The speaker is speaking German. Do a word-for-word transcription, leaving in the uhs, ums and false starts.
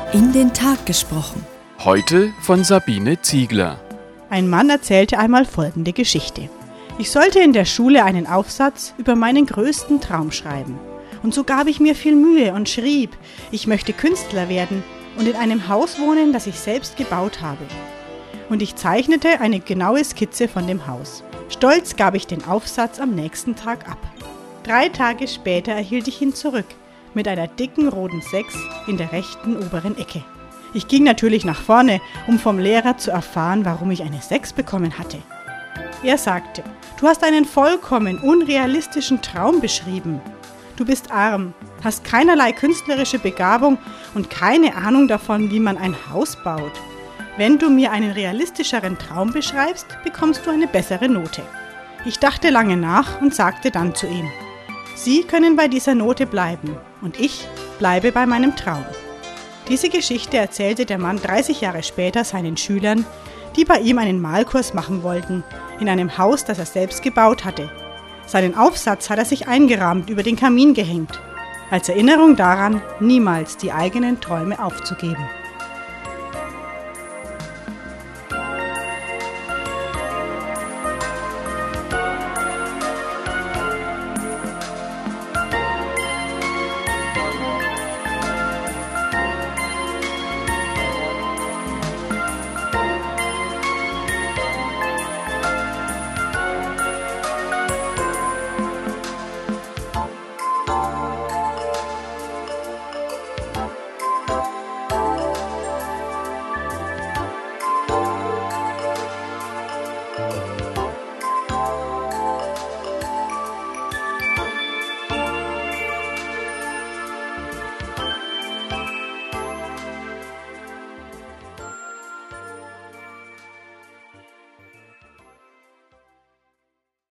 In den Tag gesprochen. Heute von Sabine Ziegler. Ein Mann erzählte einmal folgende Geschichte. Ich sollte in der Schule einen Aufsatz über meinen größten Traum schreiben. Und so gab ich mir viel Mühe und schrieb, ich möchte Künstler werden und in einem Haus wohnen, das ich selbst gebaut habe. Und ich zeichnete eine genaue Skizze von dem Haus. Stolz gab ich den Aufsatz am nächsten Tag ab. Drei Tage später erhielt ich ihn zurück, mit einer dicken roten sechs in der rechten oberen Ecke. Ich ging natürlich nach vorne, um vom Lehrer zu erfahren, warum ich eine sechs bekommen hatte. Er sagte, du hast einen vollkommen unrealistischen Traum beschrieben. Du bist arm, hast keinerlei künstlerische Begabung und keine Ahnung davon, wie man ein Haus baut. Wenn du mir einen realistischeren Traum beschreibst, bekommst du eine bessere Note. Ich dachte lange nach und sagte dann zu ihm, Sie können bei dieser Note bleiben und ich bleibe bei meinem Traum. Diese Geschichte erzählte der Mann dreißig Jahre später seinen Schülern, die bei ihm einen Malkurs machen wollten, in einem Haus, das er selbst gebaut hatte. Seinen Aufsatz hat er sich eingerahmt über den Kamin gehängt, als Erinnerung daran, niemals die eigenen Träume aufzugeben.